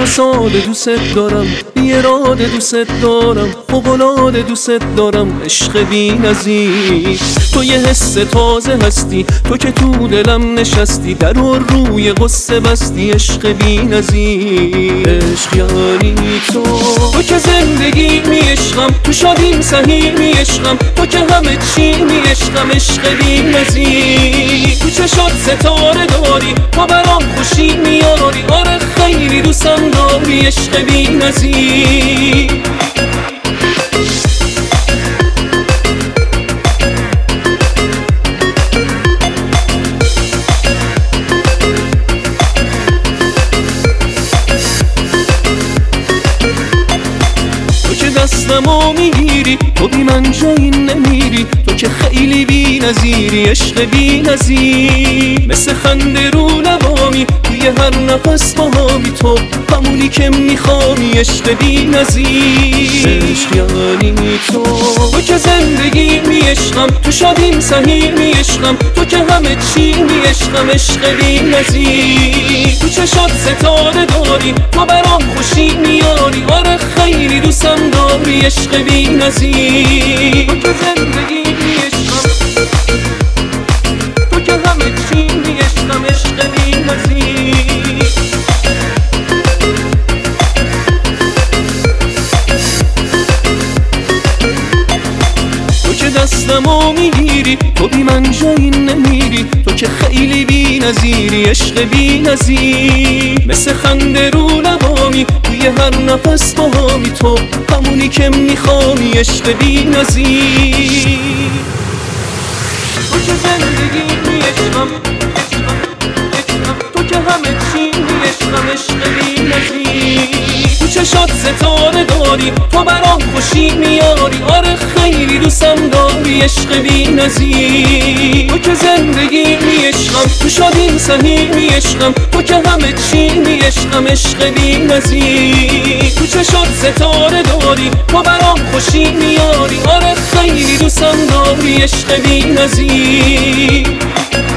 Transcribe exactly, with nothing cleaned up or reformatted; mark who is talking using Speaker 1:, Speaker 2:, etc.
Speaker 1: ساده دوست دارم، بی اراده دوست دارم، فوق‌العاده دوست دارم، عشق بی‌نظیر. تو یه حس تازه هستی، تو که تو دلم نشستی، در و روی قصه بستی، عشق بی‌نظیر. عشق یعنی تو، تو که زندگی می عشقم، تو شادیم سهی می عشقم، تو که همه چی می عشقم، عشق بی‌نظیر. تو چشات ستاره داری، تو برام خوشی میاری، آره خیلی دوستم داری، عشق بی‌نظیر. دستمو میگیری، تو بی من جایی نمیری، تو که خیلی بی نظیری، عشق بی نظیر. مثل خنده رو لبامی، توی هر نفس باهامی، تو همونی که میخوامی، عشق بی نظیر. عشق یعنی تو، تو که زندگی می عشقم، تو شادیم سهی می عشقم، تو که همه چی می عشقم، عشق بی نظیر. تو چشات ستاره داری، تو برام خوشی میاری، آره خیلی دوستم داری، عشق بی‌نظیر. تو که زندگی می عشقم، تو که همه چی می عشقم، عشق بی‌نظیر. تو که دستمو میگیری، تو بی من جایی نمیری، تو که خیلی بی نظیری، عشق بی نظیر. مثل خنده رو لبامی، توی هر نفس باهامی، تو همونی که میخوامی، عشق بی نظیر. تو که زندگی می عشقم، تو که همه چی می عشقم، عشق بی نظیر. تو چشات ستاره داری، تو برام خوشی میاری، آره خیلی دوستم داری، عشق بی نظیر. تو که زندگی می عشقم، تو شادیم سهی می عشقم، تو که همه چی می عشقم، عشق بی نظیر. تو چشات ستاره داری، تو برام خوشی میاری، آره خیلی دوستم داری، عشق بی نظیر.